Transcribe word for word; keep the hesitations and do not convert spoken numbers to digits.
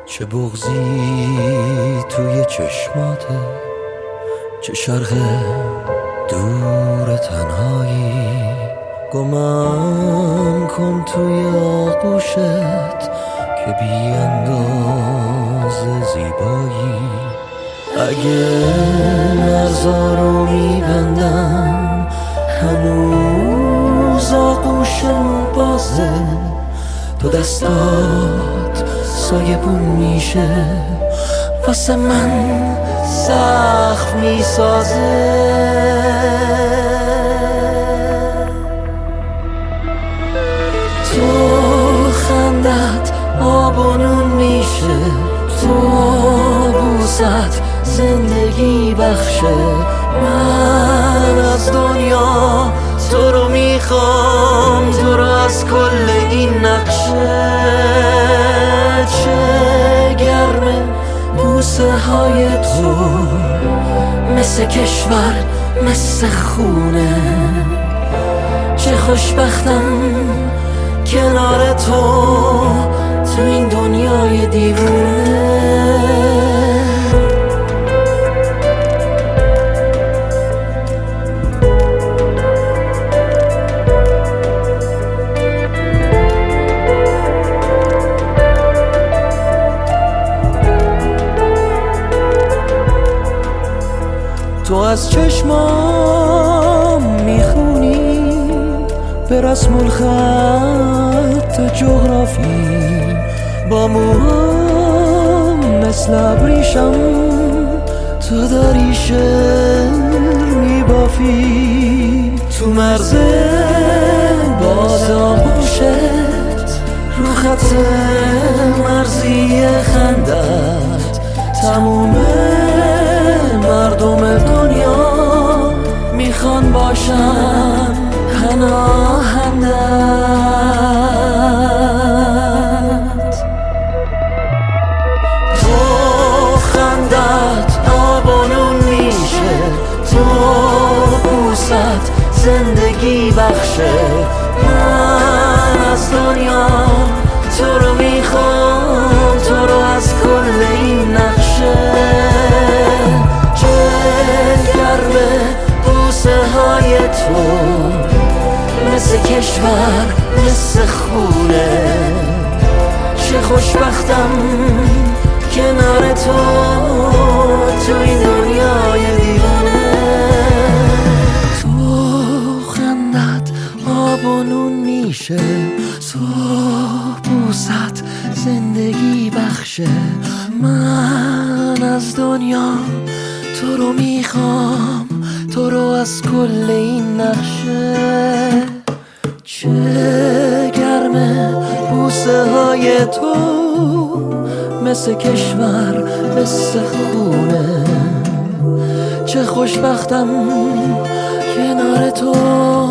چه بغضی توی چشماته، چه شرق دور تنهایی. گمم کن توی آغوشت که بی انداز زیبایی. اگه مرزا رو میبندم هنوز آغوشم بازه، تو دستات سایبون میشه واسه من سخت میسازه. تو خندت آب و نون میشه، تو بوست زندگی بخشه. من از دنیا تو رو میخوام، تو رو از کل این نقشه. چه گرمه بوسه های تو، مثل کشور مثل خونه. چه خوشبختم کنار تو تو این دنیای دیوونه. تو از چشمام میخونی به رسم الخط جغرافی، با موهام مثل ابریشم تو داری شعر میبافی. تو مرز باز آغوشت رو خط مرزی خندت، تموم مردم دنیا میخوان باشن پناهندت. تو خندت آب و نون میشه، تو بوست زندگی بخشه. من از دنیا تو رو میخوام، تو رو از کل این نقشه. های تو مثل کشور مثل خونه. چه خوشبختم کنار تو تو این دنیای دیوانه. تو خندت آب و نون میشه، تو بوست زندگی بخشه. من از دنیا تو رو میخوام، تو رو از کل این نقشه. چه گرمه بوسه های تو مثل کشور مثل خونه. چه خوشبختم کنار تو